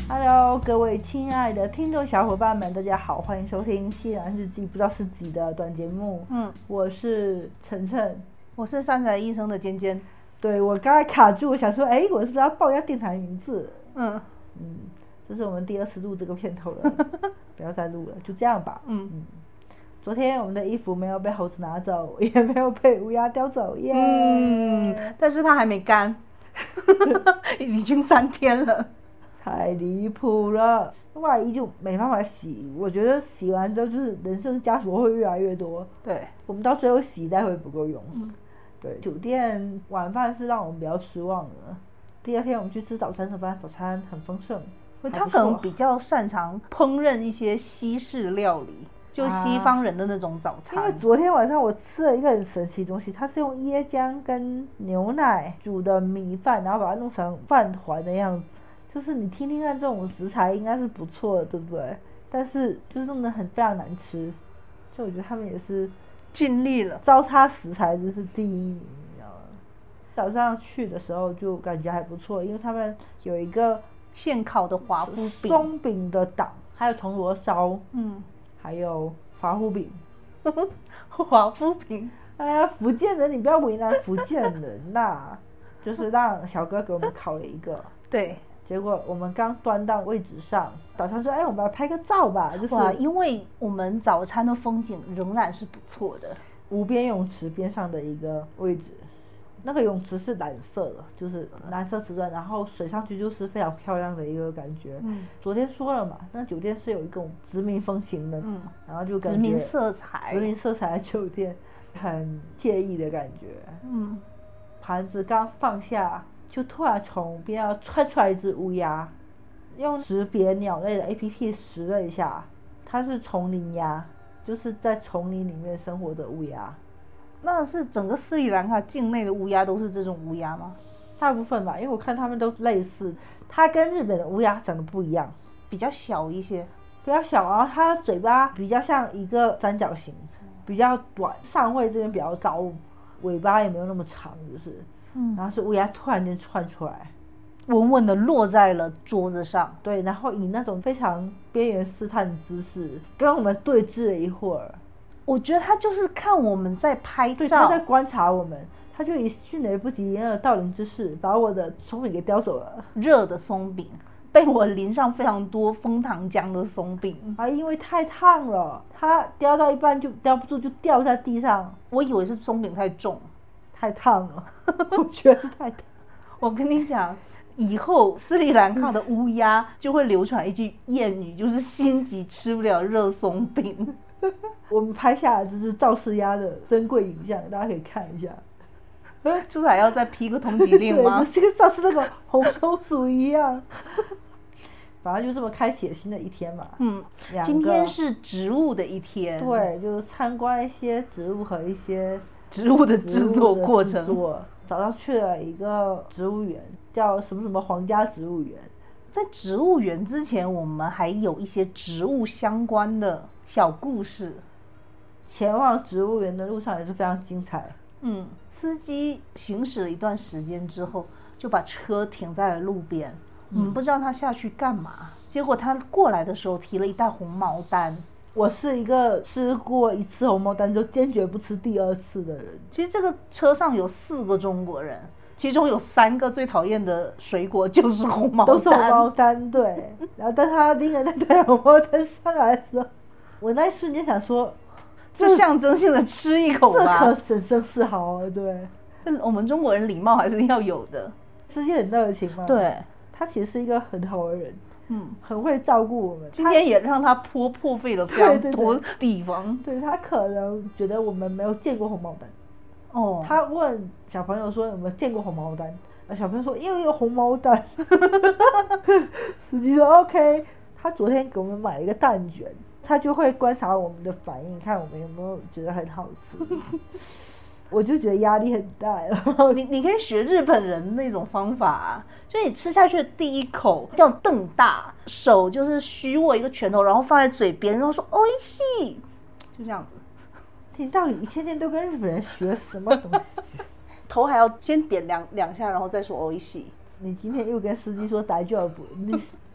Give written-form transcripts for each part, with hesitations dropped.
Hello， 各位亲爱的听众小伙伴们，大家好，欢迎收听《西兰日记》不知道是几的短节目。我是晨晨， 我是三宅医生的尖尖。 对，我刚才卡住，我想说，我是不是要报一下电台名字？这是我们第2次录这个片头了，不要再录了，就这样吧。昨天我们的衣服没有被猴子拿走，也没有被乌鸦叼走，耶！ 但是它还没干，已经3天了。 太离谱了，外衣就没办法洗，我觉得洗完之后就是人生枷锁会越来越多。 对， 我们到最后洗衣袋会不够用。对，酒店晚饭是让我们比较失望的。第2天我们去吃早餐的时候，早餐很丰盛。 他可能比较擅长烹饪一些西式料理，就西方人的那种早餐。 因为昨天晚上我吃了一个很神奇的东西，它是用椰浆跟牛奶煮的米饭，然后把它弄成饭团的样子。就是你听听看，这种食材应该是不错的，对不对？但是就是弄得非常难吃，所以我觉得他们也是尽力了。 糟蹋食材就是第1名，你知道吗？早上去的时候就感觉还不错，因为他们有一个现烤的华夫饼、 松饼的档，还有铜锣烧，还有华夫饼。 华夫饼， 哎呀，福建人，你不要为难福建人啦！就是让小哥给我们烤了一个， 对。 结果我们刚端到位置上，导航说：“我们来拍个照吧。”就是哇，因为我们早餐的风景仍然是不错的， 无边泳池边上的一个位置，那个泳池是蓝色的，就是蓝色瓷砖，然后水上去就是非常漂亮的一个感觉。昨天说了嘛，那酒店是有一种殖民风情的，然后就感觉殖民色彩的酒店，很惬意的感觉。盘子刚放下，就突然从边上窜出来一只乌鸦，用识别鸟类的 APP 识了一下，它是丛林鸦，就是在丛林里面生活的乌鸦。 那是整个斯里兰卡境内的乌鸦都是这种乌鸦吗？ 大部分吧，因为我看他们都类似。它跟日本的乌鸦长得不一样， 比较小一些， 比较小，然后它嘴巴比较像一个三角形，比较短，上喙这边比较高，尾巴也没有那么长，就是然后是乌鸦突然间窜出来， 稳稳的落在了桌子上。 对，然后以那种非常边缘试探的姿势跟我们对峙了一会儿。 我觉得他就是看我们在拍照， 对，他在观察我们，他就以迅雷不及掩耳盗铃之势把我的松饼给叼走了。 热的松饼被我淋上非常多枫糖浆的松饼因为太烫了，它叼到一半就叼不住，就掉在地上。 我以为是松饼太重， 太烫了，我觉得是太烫。 我跟你讲，以后斯里兰卡的乌鸦就会流传一句谚语，就是心急吃不了热松饼。 我们拍下来这是赵世鸭的珍贵影像，大家可以看一下。 就是还要再批个通缉令吗？ 对，就跟上次那个红松鼠一样。反正就这么开启了新的一天嘛。 今天是植物的一天。 对，就是参观一些植物和一些植物的制作过程。 早上去了一个植物园，叫什么什么皇家植物园。 在植物园之前，我们还有一些植物相关的小故事。 前往植物园的路上也是非常精彩。 司机行驶了一段时间之后，就把车停在了路边。我们不知道他下去干嘛，结果他过来的时候提了一袋红毛丹。 我是一个吃过1次红毛丹就坚决不吃第2次的人。 其实这个车上有4个中国人，其中有3个最讨厌的水果就是红毛丹， 都是红毛丹，对。然后当他拎了那袋红毛丹上来的时候，我那一瞬间想说， 就象征性的吃一口吧， 这可真正是好，对。 但我们中国人礼貌还是要有的。 司机很热情嘛， 对， 他其实是一个很好的人，很会照顾我们。 今天也让他破费了非常多地方。 对，他可能觉得我们没有见过红毛丹。他问小朋友说有没有见过红毛丹，小朋友说又有红毛丹。司机说 OK。他昨天给我们买了一个蛋卷，他就会观察我们的反应，看我们有没有觉得很好吃。我就觉得压力很大。 你可以学日本人那种方法就你吃下去的第一口要瞪大，手就是虚握一个拳头，然后放在嘴边，然后说おいしい，就这样子。 你到底一天天都跟日本人学什么东西？ 头还要先点两下，然后再说おいしい。 你今天又跟司机说大丈夫，你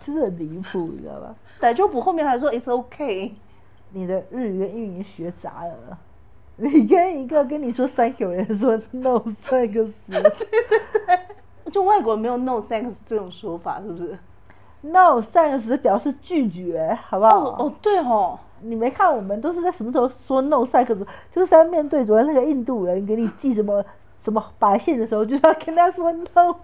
真的很离谱，你知道吧？ 逮就补后面还说 it's okay。 你的日语跟英语学杂了。你跟一个跟你说 thank you 的人说 no thanks， 对对对，就外国人没有 no thanks 这种说法，是不是 ？no thanks 表示拒绝，好不好？ 哦，对哦， 你没看我们都是在什么时候说 no thanks， 就是在面对昨天那个印度人给你寄什么白信的时候，就要跟他说 no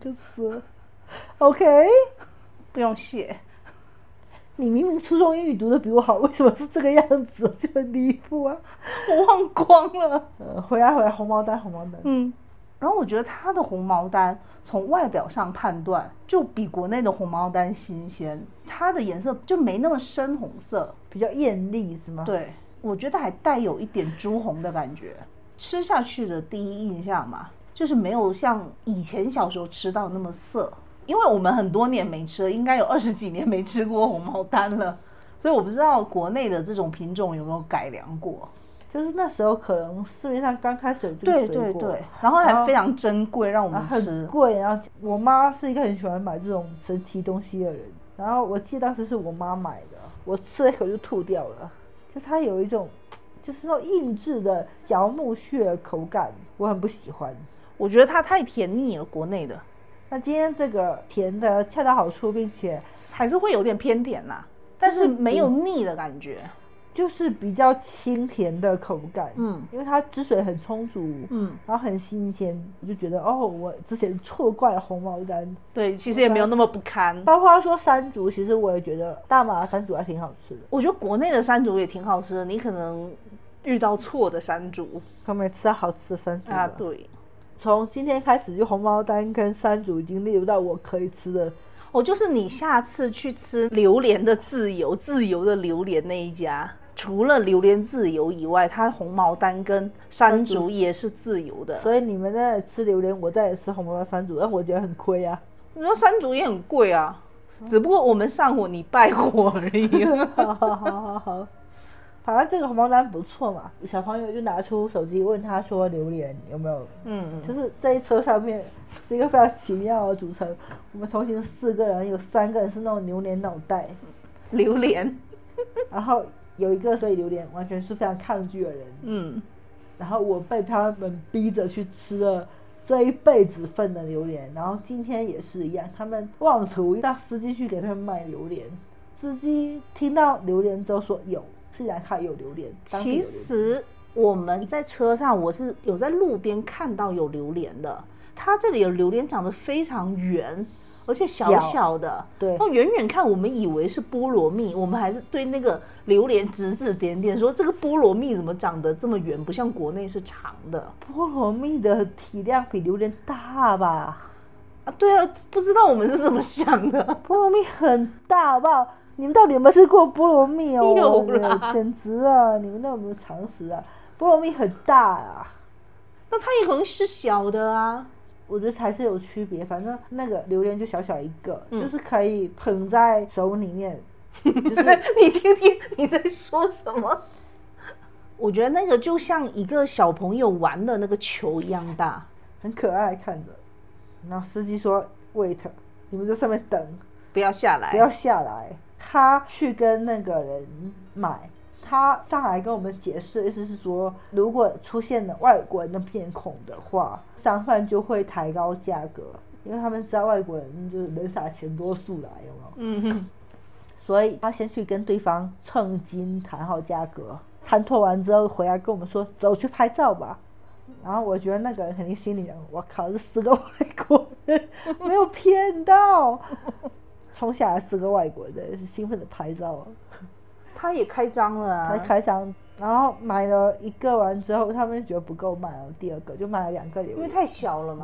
thanks。OK， 不用谢。 你明明初中英语读得比我好，为什么是这个样子？就很离谱啊！ 我忘光了。 回来，红毛丹。 然后我觉得它的红毛丹从外表上判断，就比国内的红毛丹新鲜。它的颜色就没那么深红色， 比较艳丽，是吗？ 对，我觉得还带有一点朱红的感觉。吃下去的第一印象嘛，就是没有像以前小时候吃到那么涩。因为我们很多年没吃了，应该有20几年没吃过红毛丹了，所以我不知道国内的这种品种有没有改良过。 就是那时候可能市面上刚开始有这个水果， 对，然后还非常珍贵，让我们吃。 很贵，然后我妈是一个很喜欢买这种神奇东西的人，然后我记得当时是我妈买的，我吃了一口就吐掉了，就它有一种就是那种硬质的嚼木屑的口感，我很不喜欢。 我觉得它太甜腻了，国内的。 那今天这个甜的恰到好处，并且还是会有点偏甜啦，但是没有腻的感觉， 就是比较清甜的口感。因为它汁水很充足，然后很新鲜，我就觉得哦，我之前错怪了红毛丹。 对，其实也没有那么不堪。 包括说山竹，其实我也觉得大马的山竹还挺好吃的。 我觉得国内的山竹也挺好吃的，你可能遇到错的山竹， 可没吃到好吃的山竹啊。对。 从今天开始，就红毛丹跟山竹已经列入到我可以吃的。 就是你下次去吃榴莲的自由的榴莲那一家，除了榴莲自由以外，它红毛丹跟山竹也是自由的。 所以你们在吃榴莲，我在吃红毛丹山竹，但我觉得很亏啊。 你说山竹也很贵啊，只不过我们上火你败火而已。 好。反正这个红毛丹不错嘛，小朋友就拿出手机问他说榴莲有没有，就是这一车上面是一个非常奇妙的组成，我们同行4个人，有3个人是那种榴莲脑袋， 榴莲， 然后有一个对榴莲完全是非常抗拒的人，然后我被他们逼着去吃了这一辈子份的榴莲，然后今天也是一样，他们妄图让司机去给他们卖榴莲，司机听到榴莲之后说有。自然看有榴莲。 其实我们在车上，我是有在路边看到有榴莲的。它这里的榴莲长得非常圆，而且小小的。对。然后远远看，我们以为是菠萝蜜，我们还是对那个榴莲指指点点，说这个菠萝蜜怎么长得这么圆，不像国内是长的。 菠萝蜜的体量比榴莲大吧？ 啊，对啊，不知道我们是怎么想的。 菠萝蜜很大，好不好？你们到底有没有吃过菠萝蜜哦？ 有啦， 简直啊！你们那有没有常识啊？菠萝蜜很大啊， 那它也可能是小的啊。 我觉得还是有区别，反正那个榴莲就小小一个，就是可以捧在手里面。就是你听听你在说什么？我觉得那个就像一个小朋友玩的那个球一样大， 很可爱看着。然后司机说 ：“Wait， 你们在上面等， 不要下来， 不要下来。”他去跟那个人买，他上来跟我们解释的意思是说，如果出现了外国人的面孔的话，商贩就会抬高价格，因为他们知道外国人就是人傻钱多速来，有没有？所以他先去跟对方称斤谈好价格，谈妥完之后回来跟我们说，走去拍照吧。然后我觉得那个人肯定心里想，我靠，这4个外国人没有骗到。冲下来4个外国人是兴奋的拍照， 他也开张了啊， 他开张，然后买了1个完之后，他们觉得不够，买了第2个，就买了2个榴莲， 因为太小了嘛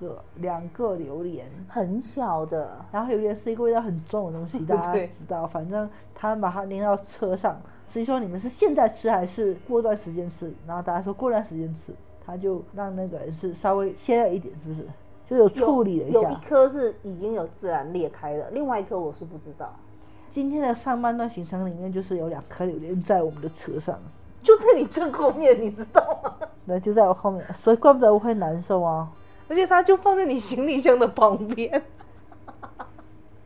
，2个榴莲， 很小的， 然后榴莲是一个味道很重的东西，大家知道，反正他们把它拎到车上，司机说你们是现在吃还是过段时间吃？然后大家说过段时间吃，他就让那个人是稍微切了一点，是不是？就有处理了一下， 有1颗是已经有自然裂开了，另外1颗我是不知道。 今天的上半段行程里面，就是有2颗榴莲在我们的车上， 就在你正后面，你知道吗？ 对，就在我后面，所以怪不得我会难受啊。 而且它就放在你行李箱的旁边。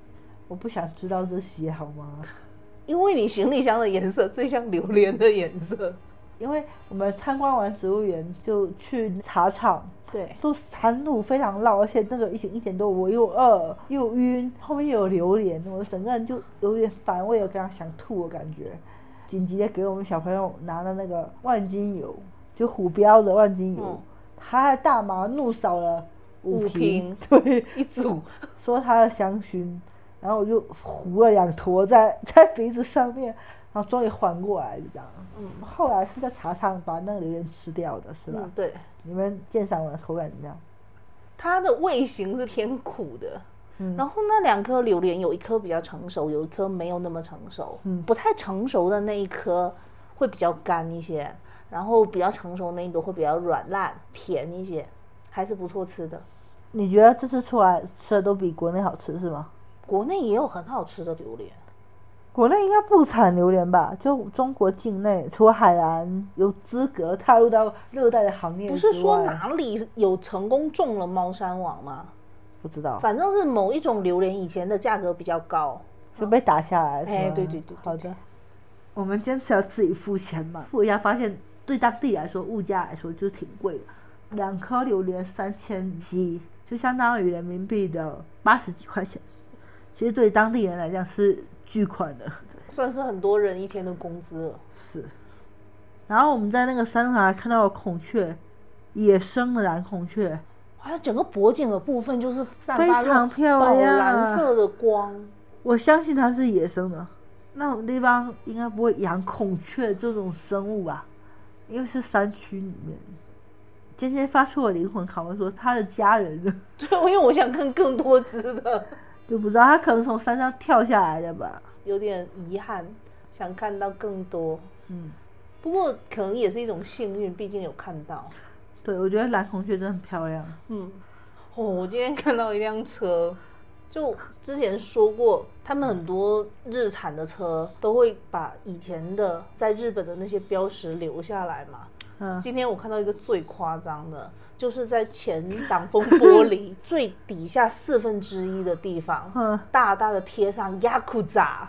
我不想知道这些好吗？ 因为你行李箱的颜色最像榴莲的颜色。 因为我们参观完植物园就去茶厂， 对， 都山路非常绕，而且那个1点多我又饿又晕，后面又有榴莲，我整个人就有点反胃，有非常想吐的感觉。紧急的给我们小朋友拿了那个万金油，就虎标的万金油，他还大马怒扫了5瓶，对， 一组， 说他的香薰，然后我就糊了2坨在鼻子上面。然后终于缓过来，就这样。后来是在茶厂把那个榴莲吃掉的，是吧？ 对。 你们鉴赏完口感怎么样？ 它的味型是偏苦的，然后那2颗榴莲有一颗比较成熟，有一颗没有那么成熟。不太成熟的那一颗会比较干一些，然后比较成熟的那一朵会比较软烂甜一些，还是不错吃的。 你觉得这次出来吃的都比国内好吃是吗？ 国内也有很好吃的榴莲。 国内应该不产榴莲吧？就中国境内，除了海南有资格踏入到热带的行业之外， 不是说哪里有成功种了猫山王吗？ 不知道， 反正是某一种榴莲以前的价格比较高， 就被打下来。 哎，对， 好的。我们坚持要自己付钱嘛，付一下发现对当地来说，物价来说就挺贵的，2颗榴莲3700，就相当于人民币的80几块钱。其实对当地人来讲是巨款的， 算是很多人一天的工资了。 是。然后我们在那个山上还看到孔雀，野生的蓝孔雀， 它整个脖颈的部分就是散发非常漂亮， 宝蓝色的光。 我相信它是野生的，那种地方应该不会养孔雀这种生物吧？因为是山区里面。尖尖发出了灵魂拷问说他的家人呢？ 对，因为我想看更多只的。 就不知道他可能从山上跳下来的吧， 有点遗憾，想看到更多。不过可能也是一种幸运，毕竟有看到。 对，我觉得蓝孔雀真的很漂亮。 我今天看到一辆车，就之前说过，他们很多日产的车都会把以前的在日本的那些标识留下来嘛。今天我看到一个最夸张的，就是在前挡风玻璃最底下1/4的地方，大大的贴上雅库扎，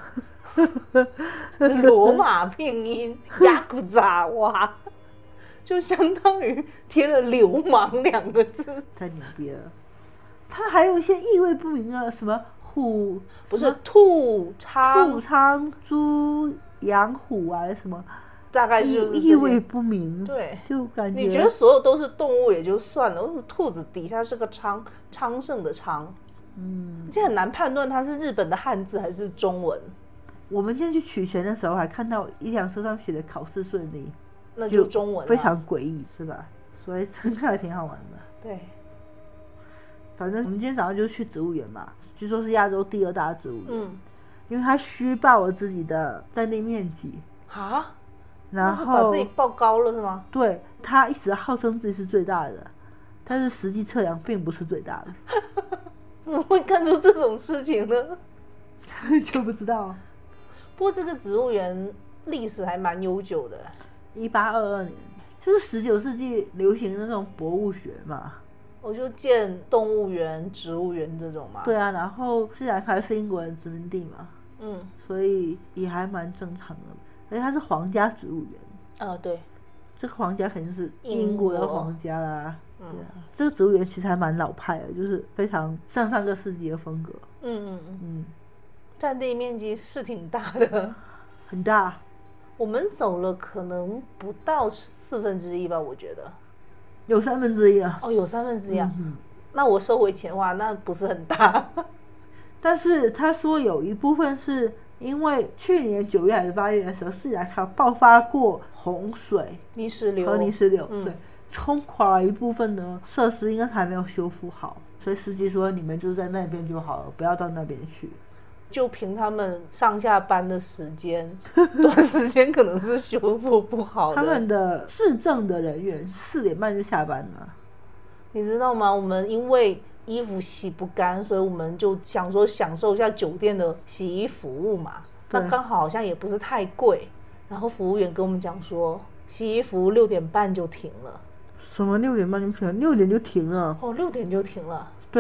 罗马拼音雅库扎，哇，就相当于贴了流氓2个字， 太牛逼了。它还有一些意味不明的什么虎， 不是兔仓猪羊虎啊什么。 大概就是意味不明， 对， 就感觉你觉得所有都是动物也就算了，为什么兔子底下是个昌盛的昌？这很难判断它是日本的汉字还是中文。 我们今天去取钱的时候还看到一辆车上写的考试顺利， 那就中文， 非常诡异，是吧？所以看起来挺好玩的。 对， 反正我们今天早上就去植物园嘛，据说是亚洲第2大植物园，因为它虚报了自己的占地面积啊。 然后把自己报高了是吗？ 对，他一直号称自己是最大的，但是实际测量并不是最大的。 怎么会干出这种事情呢？ 就不知道。 不过这个植物园历史还蛮悠久的 ，1822年，就是19世纪流行的那种博物学嘛。 我就建动物园、植物园这种嘛。 对啊，然后自然还是英国人殖民地嘛，所以也还蛮正常的。而且它是皇家植物园， 对， 这个皇家肯定是英国的皇家啦。对啊，这个植物园其实还蛮老派的，就是非常上个世纪的风格。 占地面积是挺大的， 很大。 我们走了可能不到1/4吧，我觉得有1/3啊。 有1/3啊。那我收回钱的话，那不是很大。 但是他说有一部分是因为去年9月还是8月的时候，斯里兰卡爆发过洪水、 泥石流， 对，冲垮了一部分的设施，应该还没有修复好，所以司机说你们就在那边就好了，不要到那边去。 就凭他们上下班的时间，短时间可能是修复不好的。 他们的市政的人员4点半就下班了， 你知道吗？我们因为衣服洗不干，所以我们就想说享受一下酒店的洗衣服务嘛。那刚好好像也不是太贵，然后服务员跟我们讲说，洗衣服6点半就停了。 什么6点半就停了？6点就停了？ 6点就停了。 对，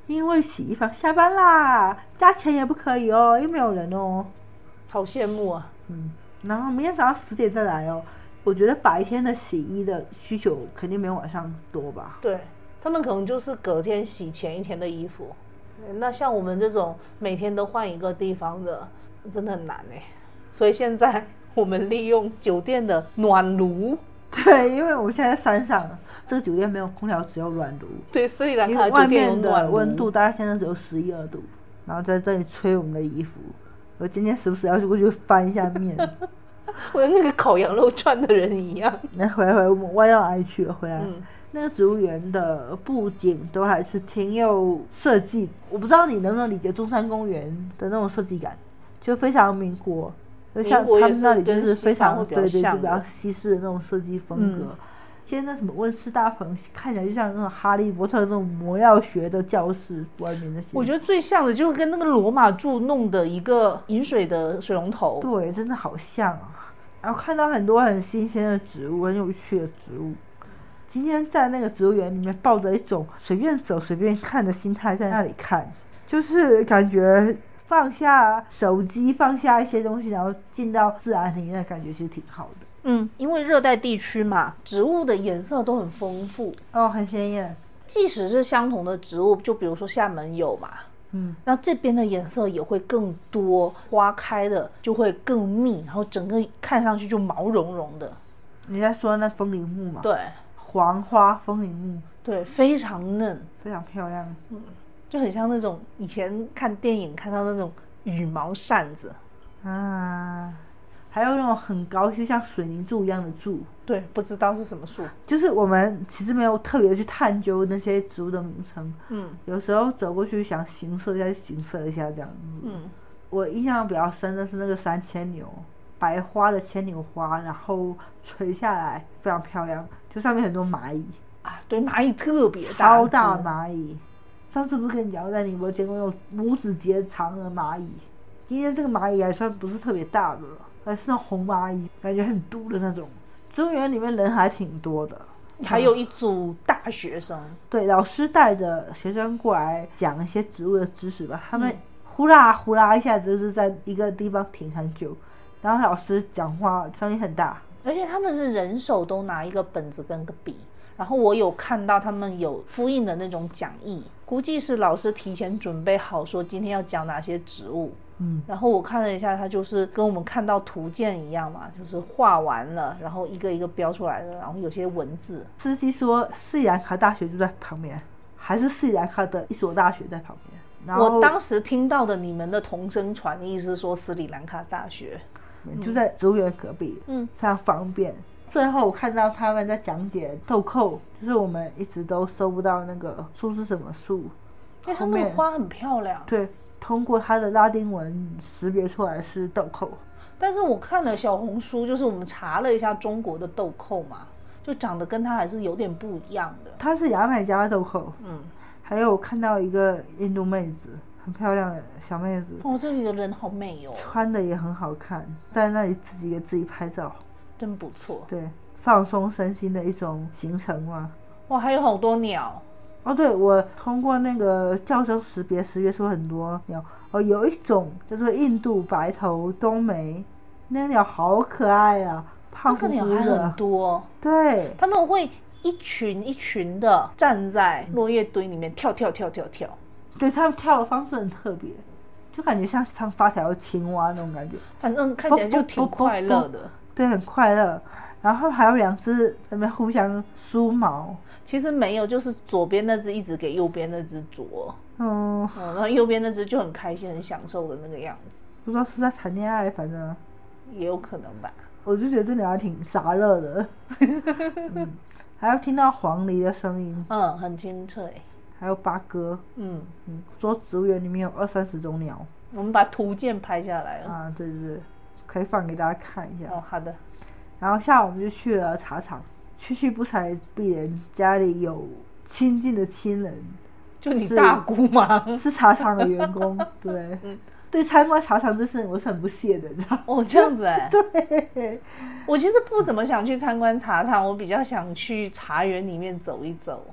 因为洗衣房下班啦，加钱也不可以哦，又没有人哦。 好羡慕啊。 然后明天早上10点再来哦。我觉得白天的洗衣的需求肯定没有晚上多吧。 对，他们可能就是隔天洗前一天的衣服。那像我们这种每天都换一个地方的，真的很难哎。所以现在我们利用酒店的暖炉。 对，因为我们现在在山上，这个酒店没有空调，只有暖炉。 对，斯里兰卡因为酒店有暖炉， 外面的温度大概现在只有11、12度，然后在这里吹我们的衣服。我今天时不时要去过去翻一下面。 我跟那个烤羊肉串的人一样。 那回来我们歪到哪里去了？回来，那个植物园的布景都还是挺有设计。我不知道你能不能理解中山公园的那种设计感，就非常民国。像他们那里就是非常对，就比较西式的那种设计风格。现在那什么温室大棚看起来就像那种哈利波特那种魔药学的教室外面那些。 我觉得最像的就是跟那个罗马柱弄的一个饮水的水龙头。 对，真的好像啊。然后看到很多很新鲜的植物，很有趣的植物。今天在那个植物园里面抱着一种随便走随便看的心态在那里看，就是感觉放下手机，放下一些东西，然后进到自然里面的感觉其实挺好的。 因为热带地区嘛，植物的颜色都很丰富哦，很鲜艳。 即使是相同的植物，就比如说厦门有嘛，那这边的颜色也会更多，花开的就会更密，然后整个看上去就毛茸茸的。 你在说那风铃木吗？ 对， 黄花风铃木， 对，非常嫩， 非常漂亮。 就很像那种以前看电影看到那种羽毛扇子啊。还有那种很高，就像水泥柱一样的柱。 对，不知道是什么树。 就是我们其实没有特别去探究那些植物的名称。有时候走过去想形色一下就形色一下这样子。我印象比较深的是那个山牵牛，白花的牵牛花，然后垂下来非常漂亮，就上面很多蚂蚁啊。对，蚂蚁特别大， 超大蚂蚁。上次不是跟你讲在你有没有见过那种拇指节长的蚂蚁？今天这个蚂蚁还算不是特别大的了，还是那种红蚂蚁，感觉很毒的那种。植物园里面人还挺多的， 还有一组大学生。 对，老师带着学生过来讲一些植物的知识吧。他们呼啦呼啦一下子就是在一个地方停很久，然后老师讲话声音很大， 而且他们是人手都拿一个本子跟个笔。然后我有看到他们有复印的那种讲义，估计是老师提前准备好说今天要讲哪些植物。然后我看了一下，它就是跟我们看到图鉴一样嘛，就是画完了，然后一个一个标出来的，然后有些文字。司机说斯里兰卡大学就在旁边，还是斯里兰卡的一所大学在旁边。然后我当时听到的你们的同声传的意思是说斯里兰卡大学就在植物园隔壁，非常方便。最后我看到他们在讲解豆蔻，就是我们一直都搜不到那个树是什么树， 因为它那个花很漂亮。 对，通过它的拉丁文识别出来是豆蔻。 但是我看了小红书，就是我们查了一下中国的豆蔻嘛，就长得跟它还是有点不一样的。 它是牙买加的豆蔻。还有我看到一个印度妹子，很漂亮的小妹子。 这里的人好美哦， 穿的也很好看，在那里自己给自己拍照。 真不错。 对，放松身心的一种行程嘛。 哇，还有好多鸟。 对，我通过那个叫声识别出很多鸟。有一种叫做印度白头冬梅，那个鸟好可爱啊，胖乎乎的。那个鸟还很多。 对， 他们会一群一群的站在落叶堆里面跳。 对，他们跳的方式很特别，就感觉像唱发条青蛙那种感觉。 反正看起来就挺快乐的。 对，很快乐。然后还有2只在那边互相梳毛。 其实没有，就是左边那只一直给右边那只啄。然后右边那只就很开心很享受的那个样子。 不知道是不是在谈恋爱，反正也有可能吧。 我就觉得这鸟还挺杂热的。还要听到黄鹂的声音。 很清脆。还有八哥。说植物园里面有20-30种鸟。 我们把图鉴拍下来了。 对对对，可以放给大家看一下。 好的。 然后下午我们就去了茶厂，区不才鄙人家里有亲近的亲人， 就你大姑吗？ 是茶厂的员工。对，对，参观茶厂这事我是很不屑的，你知道这样子对， 我其实不怎么想去参观茶厂，我比较想去茶园里面走一走。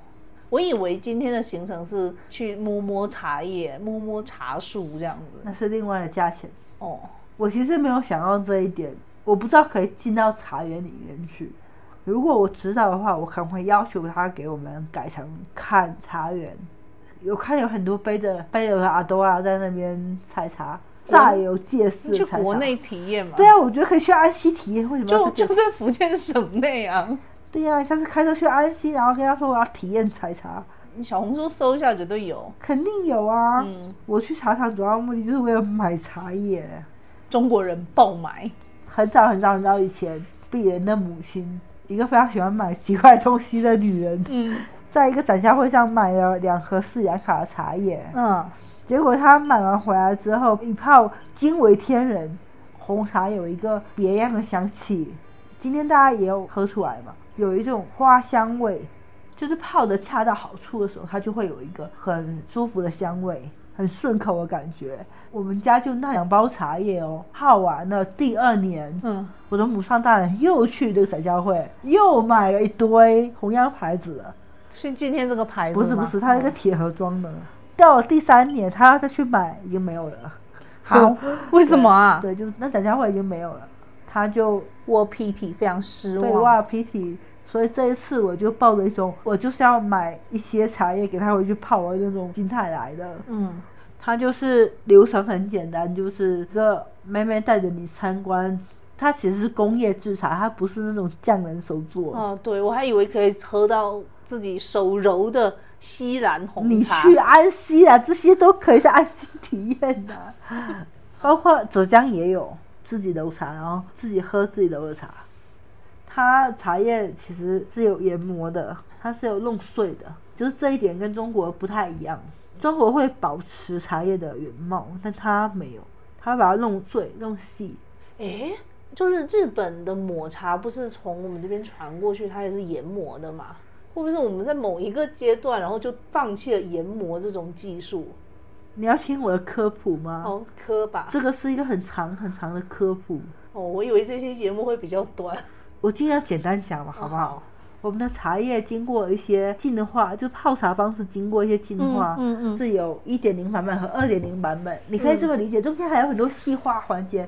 我以为今天的行程是去摸摸茶叶、摸摸茶树这样子， 那是另外的价钱哦。 我其实没有想到这一点，我不知道可以进到茶园里面去。如果我知道的话，我可能会要求他给我们改成看茶园。有看有很多背着阿多啊在那边采茶，煞有介事的采茶。 去国内体验嘛？ 对啊，我觉得可以去安溪体验。为什么要就在福建省内啊？ 对啊，下次开车去安溪，然后跟他说我要体验采茶。 你小红书搜一下，绝对有， 肯定有啊。我去茶厂主要目的就是为了买茶叶。 中国人爆买。 很早以前，鄙人的母亲，一个非常喜欢买奇怪东西的女人，在一个展销会上买了2盒4雅卡的茶叶。结果她买完回来之后，一泡惊为天人。红茶有一个别样的香气，今天大家也有喝出来嘛，有一种花香味，就是泡的恰到好处的时候，它就会有一个很舒服的香味，很顺口的感觉。我们家就那2包茶叶哦，泡完了第2年，我的母上大人又去这个展销会，又买了一堆同样牌子的。 是今天这个牌子吗？ 不是，它是一个铁盒装的。到了第3年，他要再去买，已经没有了。 好，为什么啊？ 对，就是那展销会已经没有了，他就我PT非常失望。 对，我 PT。所以这一次我就抱着一种我就是要买一些茶叶给他回去泡的那种心态来的。它就是流程很简单，就是一个妹妹带着你参观，它其实是工业制茶，它不是那种匠人手做。 对，我还以为可以喝到自己手揉的西兰红茶。 你去安溪啊，这些都可以在安溪体验的。包括浙江也有自己揉茶，然后自己喝自己揉的茶。它茶叶其实是有研磨的，它是有弄碎的，就是这一点跟中国不太一样。中国会保持茶叶的原貌，但它没有，它把它弄碎弄细。 就是日本的抹茶不是从我们这边传过去，它也是研磨的嘛？会不会是我们在某一个阶段，然后就放弃了研磨这种技术？ 你要听我的科普吗？ 科吧。这个是一个很长的科普。 我以为这期节目会比较短。 我尽量简单讲吧，好不好？我们的茶叶经过一些进化，就泡茶方式经过一些进化，是有 1.0 版本和 2.0 版本。你可以这么理解，中间还有很多细化环节。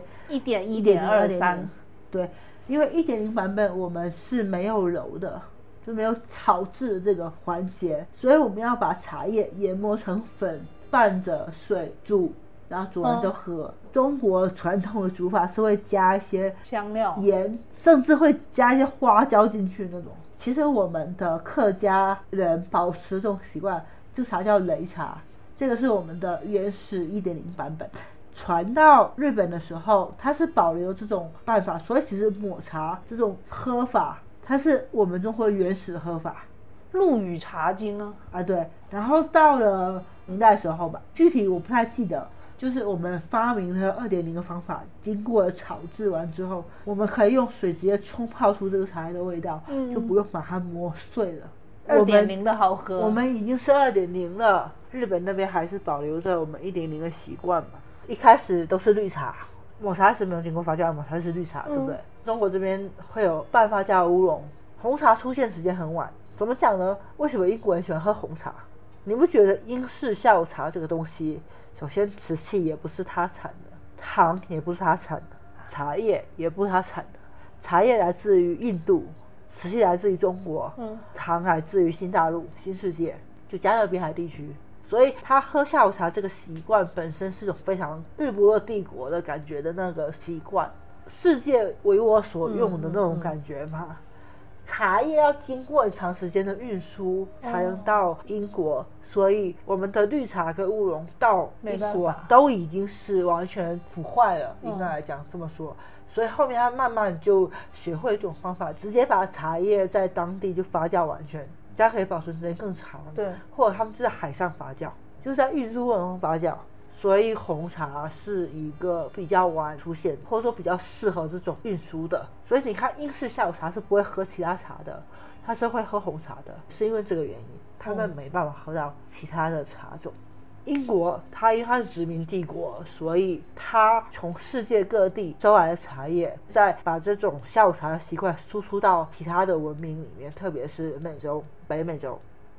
1.1.2.3。 对，因为 1.0 版本我们是没有揉的，就没有炒制的这个环节，所以我们要把茶叶研磨成粉，拌着水煮。然后煮完就喝。中国传统的煮法是会加一些香料、 盐，甚至会加一些花椒进去那种。其实我们的客家人保持这种习惯，这茶叫擂茶，这个是我们的原始 1.0 版本。传到日本的时候，它是保留这种办法，所以其实抹茶这种喝法，它是我们中国原始喝法。 陆羽茶经对，然后到了明代的时候吧，具体我不太记得。就是我们发明了 2.0 的方法，经过了炒制完之后，我们可以用水直接冲泡出这个茶叶的味道，就不用把它磨碎了。 2.0 的好喝。 我们已经是 2.0 了，日本那边还是保留着我们 1.0 的习惯嘛。一开始都是绿茶，抹茶是没有经过发酵，抹茶是绿茶，对不对？中国这边会有半发酵乌龙，红茶出现时间很晚。怎么讲呢？为什么英国人喜欢喝红茶？你不觉得英式下午茶这个东西，首先瓷器也不是他产的，糖也不是他产的，茶叶也不是他产的。茶叶来自于印度，瓷器来自于中国，糖来自于新大陆、新世界，就加勒比海地区。所以他喝下午茶这个习惯本身是种非常日不落帝国的感觉的那个习惯，世界为我所用的那种感觉嘛。茶叶要经过很长时间的运输才能到英国，所以我们的绿茶跟乌龙到英国都已经是完全腐坏了，应该来讲这么说。所以后面他慢慢就学会这种方法，直接把茶叶在当地就发酵完全，这样可以保存时间更长。 对， 或者他们就在海上发酵，就是在运输过程中发酵。所以红茶是一个比较晚出现，或者说比较适合这种运输的。所以你看英式下午茶是不会喝其他茶的，他是会喝红茶的，是因为这个原因，他们没办法喝到其他的茶种。英国因为它是殖民帝国，所以它从世界各地收来的茶叶，再把这种下午茶的习惯输出到其他的文明里面，特别是美洲、北美洲。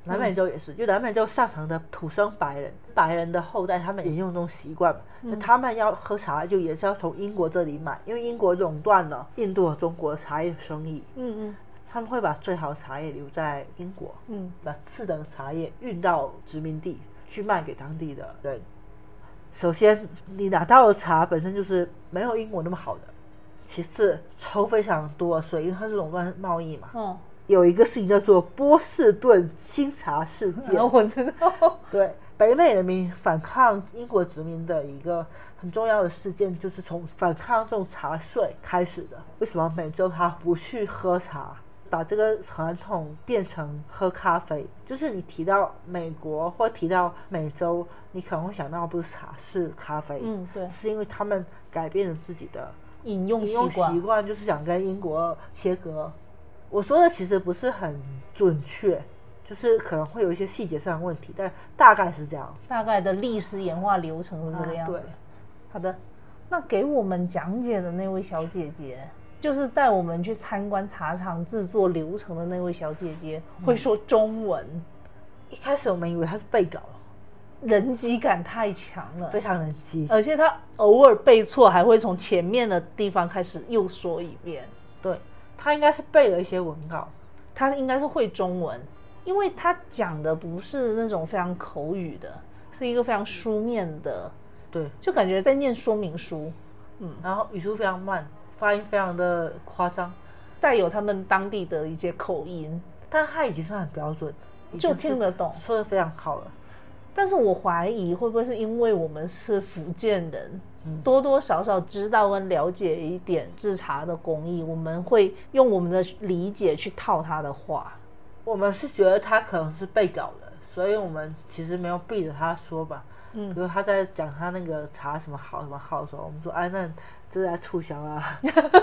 南美洲也是，就南美洲上层的土生白人的后代，他们沿用这种习惯嘛。那他们要喝茶，就也是要从英国这里买，因为英国垄断了印度和中国的茶叶生意。他们会把最好的茶叶留在英国，把次等茶叶运到殖民地去卖给当地的人。首先，你拿到的茶本身就是没有英国那么好的。其次，抽非常多的水，因为它是垄断贸易嘛。有一个事情叫做波士顿清茶事件。 我知道。 对，北美人民反抗英国殖民的一个很重要的事件，就是从反抗这种茶税开始的。为什么美洲它不去喝茶？把这个传统变成喝咖啡，就是你提到美国或提到美洲，你可能会想到不是茶是咖啡。 对， 是因为他们改变了自己的饮用习惯，就是想跟英国切割。我说的其实不是很准确，就是可能会有一些细节上的问题，但大概是这样， 大概的历史演化流程是这个样子。对，好的，那给我们讲解的那位小姐姐，就是带我们去参观茶厂制作流程的那位小姐姐，会说中文。 一开始我们以为她是背稿， 人机感太强了， 非常人机， 而且她偶尔背错，还会从前面的地方开始又说一遍。 对，她应该是背了一些文稿， 她应该是会中文，因为她讲的不是那种非常口语的，是一个非常书面的， 对， 就感觉在念说明书。 然后语速非常慢，发音非常的夸张， 带有他们当地的一些口音， 但他已经算很标准， 就听得懂， 说得非常好了。 但是我怀疑会不会是因为我们是福建人，多多少少知道跟了解一点制茶的工艺，我们会用我们的理解去套他的话。 我们是觉得他可能是背稿的，所以我们其实没有逼着他说吧。比如他在讲他那个茶什么好什么好的时候，我们说哎，那这是在促销啊，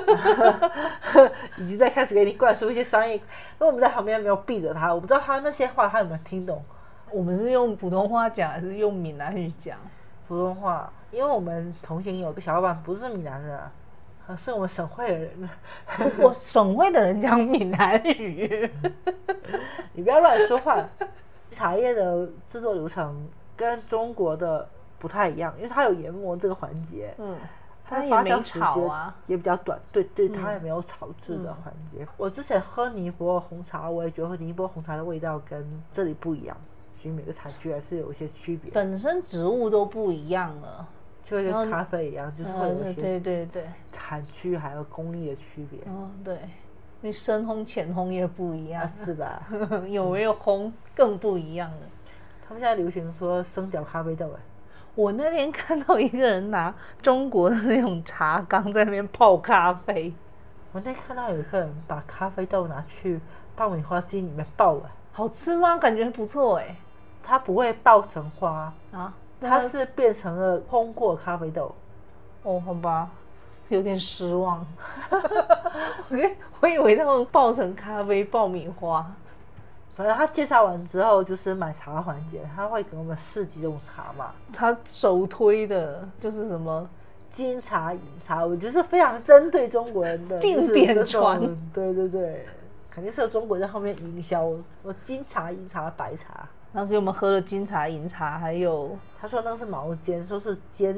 已经在开始给你灌输一些商业，因为我们在旁边没有逼着他，我不知道他那些话他有没有听懂。 我们是用普通话讲还是用闽南语讲？ 普通话，因为我们同行有个小伙伴不是闽南人啊，是我们省会的人。 我省会的人讲闽南语， 你不要乱说话。茶叶的制作流程跟中国的不太一样，因为它有研磨这个环节， 它也没炒啊， 也比较短，对，它也没有炒制的环节。我之前喝尼泊尔红茶，我也觉得尼泊尔红茶的味道跟这里不一样，所以每个产区还是有一些区别。 本身植物都不一样了， 就会跟咖啡一样，就是会有一些对产区还有工艺的区别。 对，你深烘浅烘也不一样， 是吧？ 有没有烘更不一样了。 他们现在流行说生嚼咖啡豆， 我那天看到一个人拿中国的那种茶缸在那边泡咖啡。 我那天看到有一个人把咖啡豆拿去爆米花机里面爆了。 好吃吗？感觉不错哎。 它不会爆成花啊， 它是变成了烘过咖啡豆。 哦，好吧，有点失望。我以为他们爆成咖啡爆米花。 反正他介绍完之后就是买茶环节，他会给我们试几种茶嘛。 他首推的就是什么金茶、银茶，我觉得是非常针对中国人的定点传。 对，肯定是有中国在后面营销。我金茶、银茶、白茶， 然后给我们喝了金茶、银茶，还有他说那是毛尖，说是尖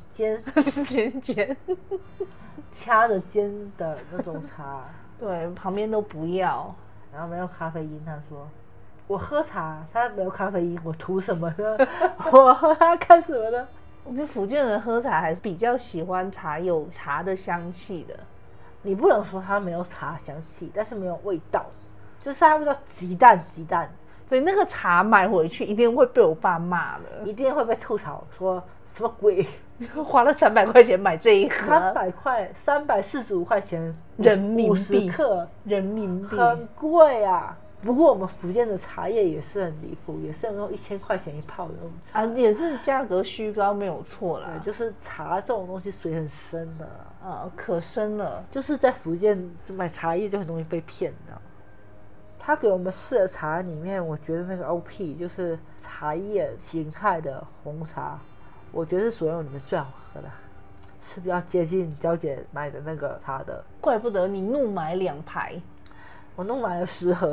掐的尖的那种茶。 对，旁边都不要。 然后没有咖啡因，他说我喝茶，他没有咖啡因，我图什么呢？我喝它干什么呢？ 我觉得福建人喝茶还是比较喜欢茶有茶的香气的。 你不能说它没有茶香气，但是没有味道，就是它味道极淡。 所以那个茶买回去一定会被我爸骂了， 一定会被吐槽说什么鬼， 花了300块钱买这一盒 ，300块，345块钱人民币 50克人民币， 很贵啊。不过我们福建的茶叶也是很离谱，也是有那种1000块钱一泡的那种茶啊，也是价格虚高没有错啦。 对，就是茶这种东西水很深的可深了。 就是在福建买茶叶就很容易被骗的。他给我们试的茶里面，我觉得那个 OP 就是茶叶形态的红茶，我觉得是所有里面最好喝的，是比较接近娇姐买的那个茶的。 怪不得你怒买2排。 我弄买了10盒。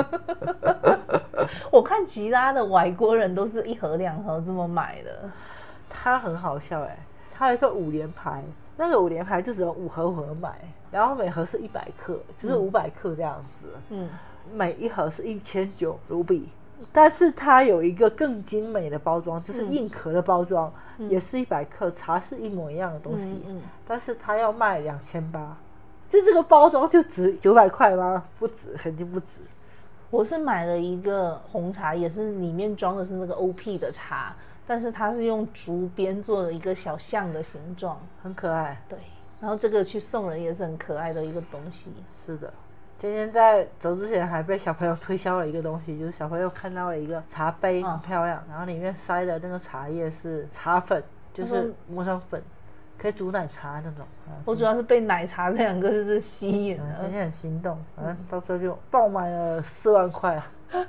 我看其他的外国人都是1盒2盒这么买的。 他很好笑他有一个5连牌，那个5连牌就只有5盒5盒买，然后每盒是100克，就是500克这样子。每一盒是1900卢比，但是它有一个更精美的包装，就是硬壳的包装，也是100克，茶是一模一样的东西，但是它要卖2800，就这个包装就值900块吗？不止，肯定不止。 我是买了一个红茶，也是里面装的是那个 OP 的茶，但是它是用竹编做的一个小象的形状， 很可爱。 对，然后这个去送人也是很可爱的一个东西。 是的，今天在走之前还被小朋友推销了一个东西，就是小朋友看到了一个茶杯，很漂亮，然后里面塞的那个茶叶是茶粉，就是磨成粉，可以煮奶茶那种。 我主要是被奶茶这2个字吸引了， 今天很心动，反正到时候就爆买了4万块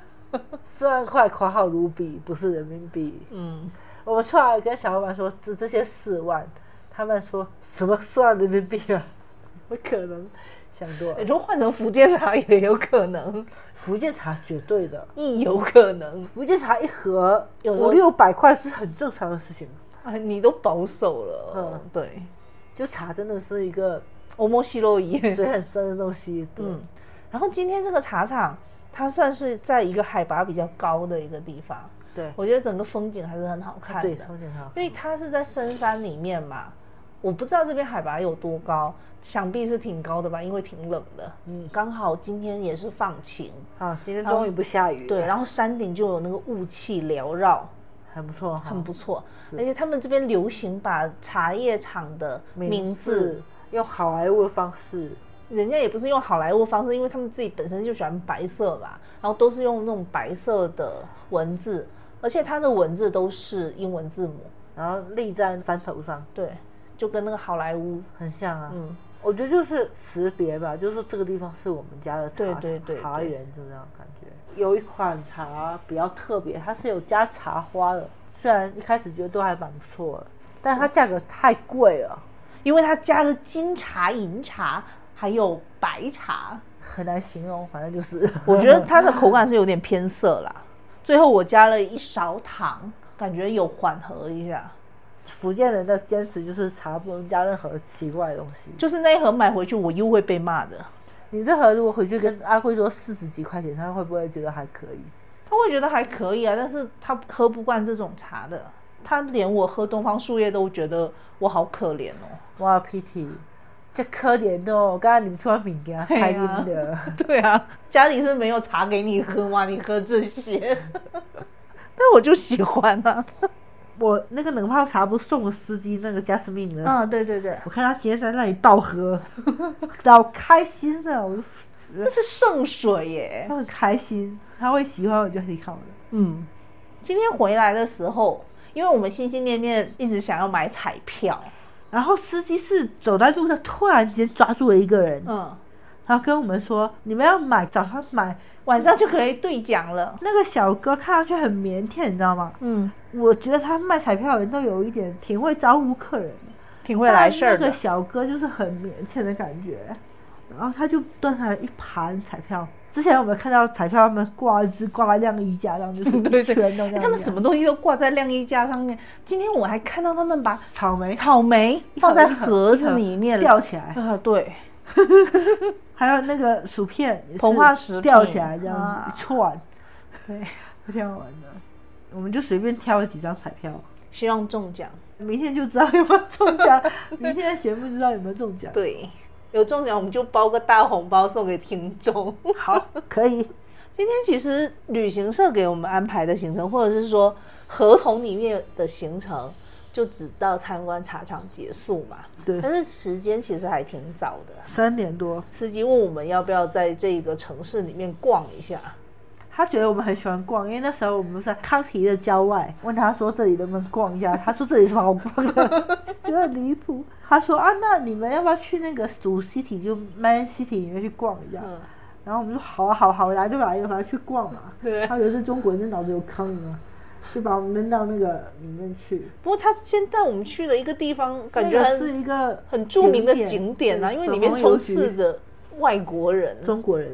，4万块括号卢比，不是人民币。我们出来跟小伙伴说这些4万，他们说什么4万人民币啊？不可能，想多了。 如果换成福建茶也有可能， 福建茶绝对的， 亦有可能。 福建茶一盒500-600块是很正常的事情。 你都保守了。对， 就茶真的是一个欧莫西洛伊水很深的东西。 然后今天这个茶厂它算是在一个海拔比较高的一个地方， 对， 我觉得整个风景还是很好看的。 对，风景很好看， 因为它是在深山里面嘛，我不知道这边海拔有多高，想必是挺高的吧，因为挺冷的。刚好今天也是放晴啊，今天终于不下雨了。 对，然后山顶就有那个雾气缭绕， 很不错， 很不错。而且他们这边流行把茶叶厂的名字用好莱坞的方式， 人家也不是用好莱坞方式，因为他们自己本身就喜欢白色吧，然后都是用那种白色的文字，而且它的文字都是英文字母， 然后立在山头上， 对，就跟那个好莱坞很像啊。我觉得就是识别吧，就是说这个地方是我们家的茶茶园，就这样感觉。有一款茶比较特别，它是有加茶花的，虽然一开始觉得都还蛮不错的，但它价格太贵了， 因为它加了金茶、银茶还有白茶， 很难形容，反正就是我觉得它的口感是有点偏涩啦。最后我加了1勺糖，感觉有缓和一下。 福建人的坚持就是茶不能加任何奇怪的东西， 就是那一盒买回去我又会被骂的。 你这盒如果回去跟阿贵说40几块钱，他会不会觉得还可以？ 他会觉得还可以啊，但是他喝不惯这种茶的，他连我喝东方树叶都觉得我好可怜哦。 哇 PT 这可怜哦，刚才你们出完饼给他开音的。 对啊，家里是没有茶给你喝吗？你喝这些但我就喜欢啊。 我那个冷泡茶不是送我司机那个加斯敏的？ 对对对， 我看他今天在那里爆喝，好开心啊！我这是圣水耶， 他很开心，他会喜欢我觉得挺好的。 今天回来的时候，因为我们心心念念一直想要买彩票， 然后司机是走在路上突然间抓住了一个人，然后跟我们说你们要买，早上买， 晚上就可以兑奖了。 那个小哥看上去很腼腆，你知道吗？我觉得他卖彩票的人都有一点挺会招呼客人， 挺会来事儿的。 那个小哥就是很腼腆的感觉，然后他就端来了一盘彩票。之前我们看到彩票他们挂在晾衣架上，就是一圈都那样。 他们什么东西都挂在晾衣架上面。今天我还看到他们把草莓放在盒子里面吊起来。 对。 还有那个薯片膨化食品吊起来这样一串，对，挺好玩的。我们就随便挑了几张彩票， 希望中奖。 明天就知道有没有中奖，明天的节目就知道有没有中奖。 对，有中奖我们就包个大红包送给听众。 好，可以。 今天其实旅行社给我们安排的行程，或者是说合同里面的行程，就只到参观茶厂结束嘛。 对。 但是时间其实还挺早的 ，3点多。 司机问我们要不要在这个城市里面逛一下。 他觉得我们很喜欢逛，因为那时候我们在康提的郊外，问他说这里能不能逛一下，他说这里什么好逛的，觉得很离谱。他说那你们要不要去那个主 city 就 Man City 里面去逛一下？然后我们说好啊好啊好，来就来去逛嘛。 对。 他以为是中国人脑子有坑啊，就把我们扔到那个里面去。 不过他先带我们去了一个地方，感觉是一个很著名的景点啊，因为里面充斥着外国人、 中国人。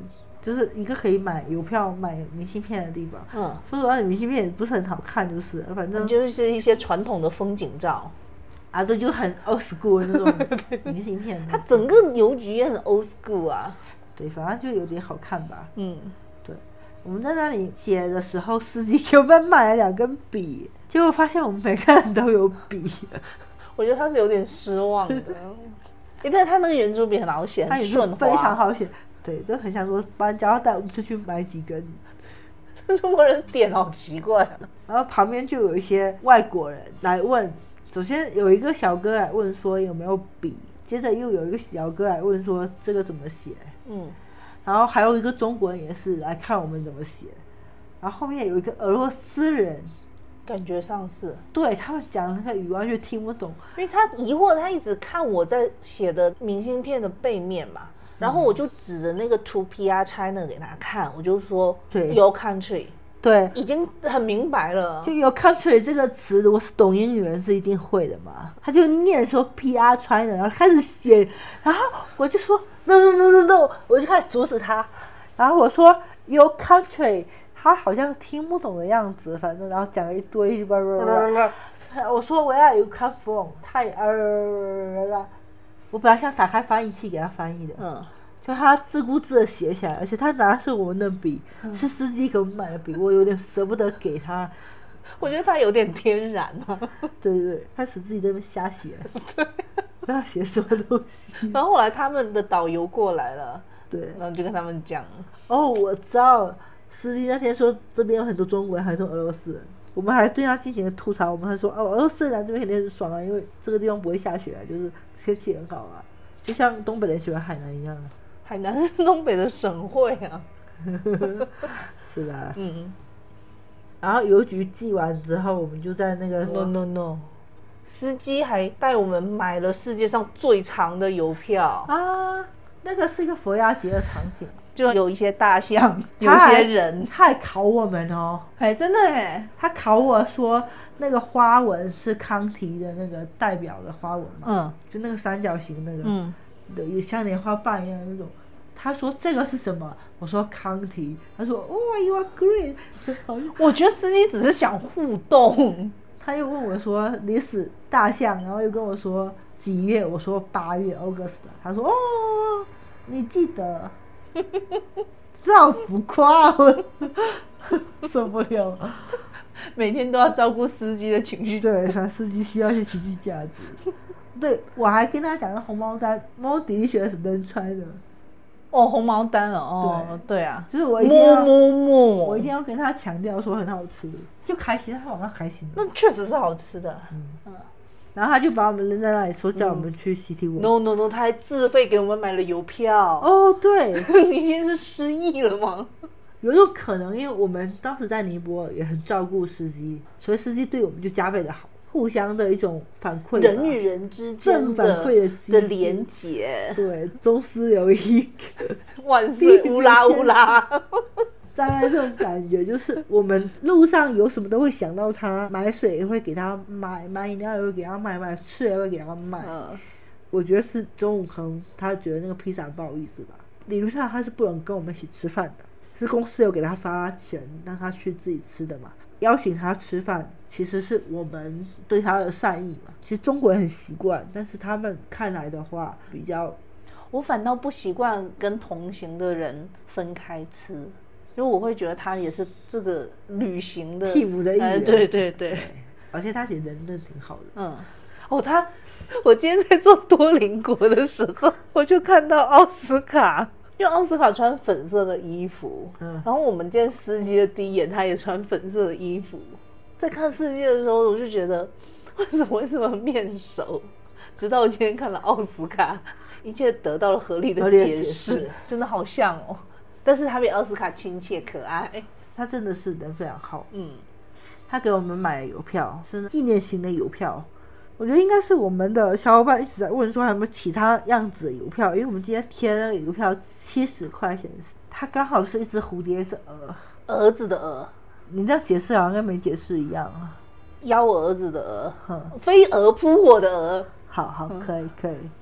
就是一个可以买邮票、买明信片的地方。说实话，明信片也不是很好看，就是反正就是一些传统的风景照啊，这就很 old school 的那种明信片。 它整个邮局也很 old school 啊。 对，反正就有点好看吧。对。我们在那里写的时候，司机给我们买了2根笔，结果发现我们每个人都有笔。 我觉得他是有点失望的，因为他那个圆珠笔很好写，很顺滑， 非常好写。对，就很想说把脚带我们出去买几根。 中国人点好奇怪啊。 然后旁边就有一些外国人来问，首先有一个小哥来问说有没有笔，接着又有一个小哥来问说这个怎么写，然后还有一个中国人也是来看我们怎么写，然后后面有一个俄罗斯人， 感觉上是对他们讲那个语完全听不懂， 因为他疑惑，他一直看我在写的明信片的背面嘛，然后我就指着那个 To PR China 给他看，我就说 Your country， 对， 已经很明白了。 就 Your country 这个词，如果是懂英语人是一定会的嘛。他就念说 PR China， 然后开始写，然后我就说 No， 我就开始阻止他，然后我说 Your country。他好像听不懂的样子，反正然后讲了一堆，我说 Where are you come from？ 他也我本来想打开翻译器给他翻译的，就他自顾自的写起来，而且他拿的是我们的笔，是司机给我们买的笔，我有点舍不得给他。 我觉得他有点天然啊。 对，开始自己在那边瞎写，对，不知道写什么东西。 然后后来他们的导游过来了， 对， 然后就跟他们讲， 我知道。司机那天说这边有很多中国人，还有俄罗斯人，我们还对他进行了吐槽。我们还说俄罗斯人来这边肯定很爽啊，因为这个地方不会下雪啊，就是天气很好啊，就像东北人喜欢海南一样。 海南是东北的省会啊。 是的。然后邮局寄完之后，我们就在那个 No， 司机还带我们买了世界上最长的邮票啊，那个是一个佛牙节的场景。 就有一些大象，有些人， 他还考我们哦， 真的哎， 他考我说那个花纹是康提的那个代表的花纹嘛，就那个三角形那个，也像莲花瓣一样的那种。他说这个是什么？我说康提，他说you are great。 我觉得司机只是想互动。 他又问我说你是大象，然后又跟我说几月，我说8月 August， 他说你记得。这好浮夸，我受不了。 每天都要照顾司机的情绪， 对，司机需要一些情绪价值。对，我还跟他讲个红毛丹，猫迪丽雪是能穿的。 红毛丹对啊， 就是我一定要我一定要跟他强调说很好吃，就开心，他好像开心。 那确实是好吃的。 然后他就把我们扔在那里，说叫我们去 City Walk。 No， 他还自费给我们买了邮票。 对。 你今天是失忆了吗？ 有种可能，因为我们当时在尼泊尔也很照顾司机，所以司机对我们就加倍的好，互相的一种反馈， 人与人之间正反馈的连结。 对，宗师有一万岁乌拉乌拉。 大概这种感觉，就是我们路上有什么都会想到他，买水也会给他买饮料也会给他买吃也会给他买。我觉得是中午可能他觉得那个披萨不好意思吧，理论上他是不能跟我们一起吃饭的，是公司有给他发钱让他去自己吃的嘛。邀请他吃饭其实是我们对他的善意嘛。其实中国人很习惯，但是他们看来的话比较， 我反倒不习惯跟同行的人分开吃。因为我会觉得他也是这个旅行的 team 的一员， 对， 而且他其实人真的挺好的。 我今天在做多邻国的时候，我就看到奥斯卡，因为奥斯卡穿粉色的衣服，然后我们今天司机的第一眼他也穿粉色的衣服，在看司机的时候我就觉得为什么会这么面熟，直到我今天看了奥斯卡，一切得到了合理的解释，真的好像哦。但是他比奥斯卡亲切可爱， 他真的是人非常好。他给我们买了邮票，是纪念型的邮票。我觉得应该是我们的小伙伴一直在问说还有没有其他样子的邮票，因为我们今天贴了邮票70块钱，它刚好是一只蝴蝶，是儿子的儿。 你这样解释好像跟没解释一样啊。 幺儿子的儿，飞蛾扑火的蛾。 好，可以。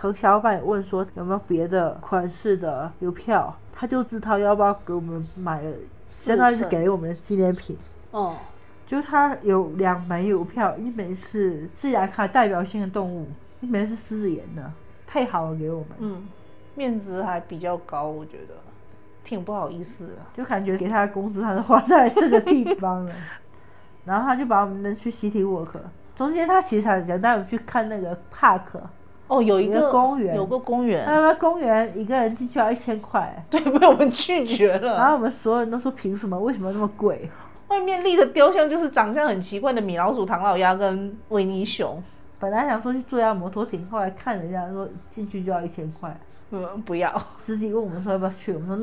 和小老板也问说有没有别的款式的邮票，他就知道要不要给我们买了，相当于是给我们的纪念品。 哦， 就他有2枚邮票，一枚是斯里兰卡代表性的动物，一枚是狮子岩的，配好了给我们。 面子还比较高，我觉得挺不好意思的， 就感觉给他的工资他都花在这个地方了。然后他就把我们扔去 City Walk， 中间他其实还想带我们去看那个 park。 哦，有一个公园， 有个公园， 那公园一个人进去要1000块， 对，被我们拒绝了。 然后我们所有人都说凭什么？为什么那么贵？ 外面立的雕像就是长相很奇怪的米老鼠、唐老鸭跟维尼熊。 本来想说去坐下摩托艇，后来看人家说进去就要1000块。 不要。 司机问我们说要不要去，我们说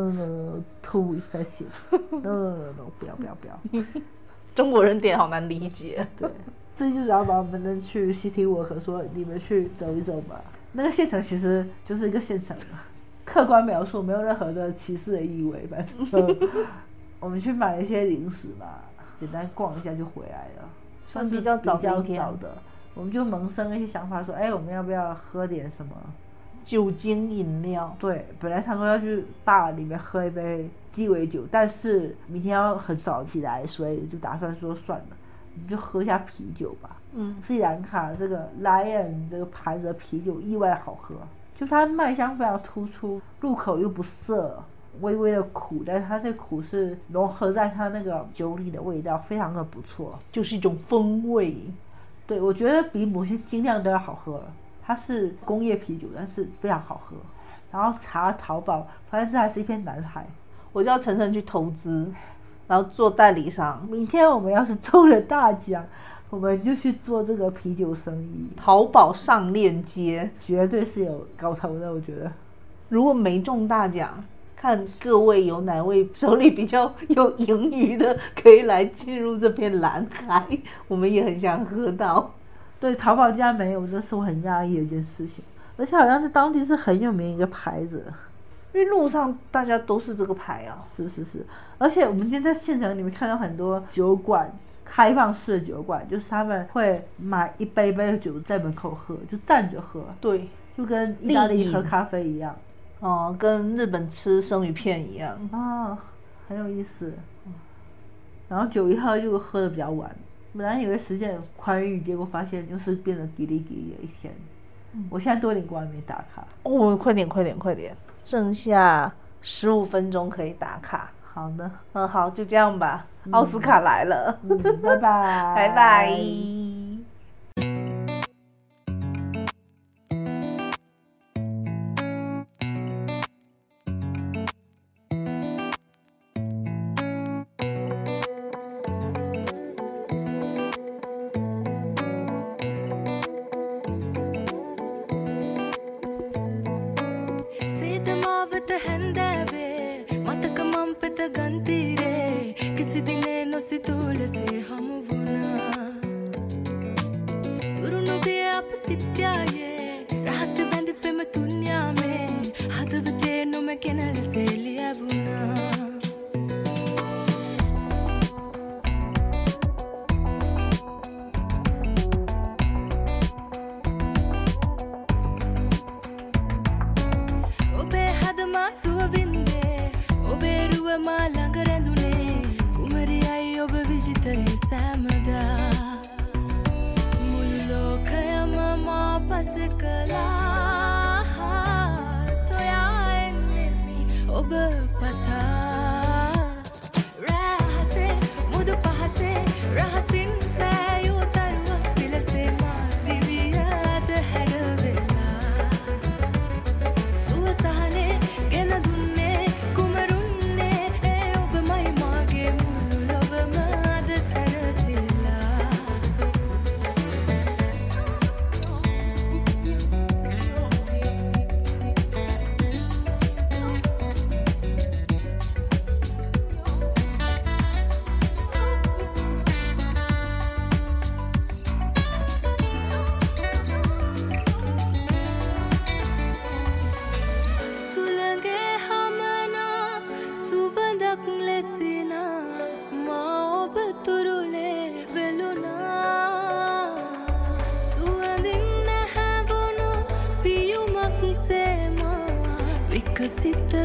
no too expensive， no 不要。 中国人点好难理解。 对。司机就只要把我们扔去 City Walk， 说你们去走一走吧。那个县城其实就是一个县城，客观描述没有任何的歧视的意味。反正我们去买了一些零食嘛，简单逛一下就回来了， 算比较早的。我们就萌生了一些想法，说，我们要不要喝点什么酒精饮料？ 对，本来他说要去bar里面喝一杯鸡尾酒，但是明天要很早起来，所以就打算说算了。你就喝一下啤酒吧。斯里兰卡这个 Lion 这个牌子的啤酒意外好喝，就它麦香非常突出，入口又不涩，微微的苦，但是它这苦是融合在它那个酒里的味道，非常的不错， 就是一种风味。 对，我觉得比某些精酿都要好喝。它是工业啤酒，但是非常好喝。然后查淘宝发现这还是一片蓝海， 我叫晨晨去投资，然后做代理商。 明天我们要是中了大奖，我们就去做这个啤酒生意。 淘宝上链接， 绝对是有搞头的，我觉得。 如果没中大奖，看各位有哪位手里比较有盈余的，可以来进入这片蓝海，我们也很想喝到。 对，淘宝竟然没有，这是我很讶异的一件事情。而且好像是当地是很有名一个牌子， 因为路上大家都是这个牌啊。 是，而且我们今天在县城里面看到很多酒馆，开放式的酒馆，就是他们会买一杯杯的酒在门口喝，就站着喝。对，就跟意大利喝咖啡一样。 哦，跟日本吃生鱼片一样啊，很有意思。然后酒一喝就喝得比较晚，本来以为时间宽裕，结果发现又是变得叽里叽里的一天。我现在多领馆没打卡。 哦，快点，剩下15分钟可以打卡。 好的， 好，就这样吧。奥斯卡来了， 拜拜， 拜拜。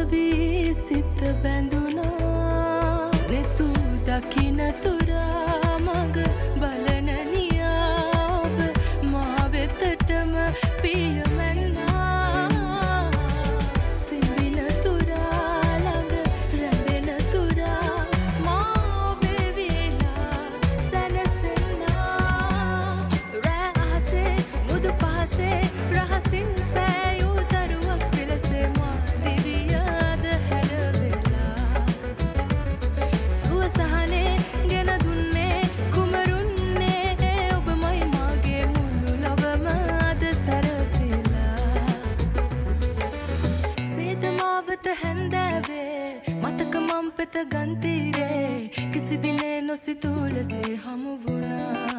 පවි සිත බැඳුනා නෙතු දකින තුරා මග බලන නියාබ මා වෙතටම පියමැන්නා සිඹින තුරා ළඟ රැඳෙන තුරා මා බෙවිලා සැනසෙන්නා රෑ අහසේ මුදු පහසේ රහසින් පෑයූ දරුවක් විලසේ මා දිවියද හැඩවෙලා සුවසහනේ ගෙන දුන්නේ කුමරුන්නේ ඔබමයි මාගේ මුළු ලොවම අද සැරසිලා සේදමාවත හැන්දෑවේ මතක මම් පෙත ගන්තීරේ කිසි දිනේ නොසිතූ ලෙසේ හමු වුණා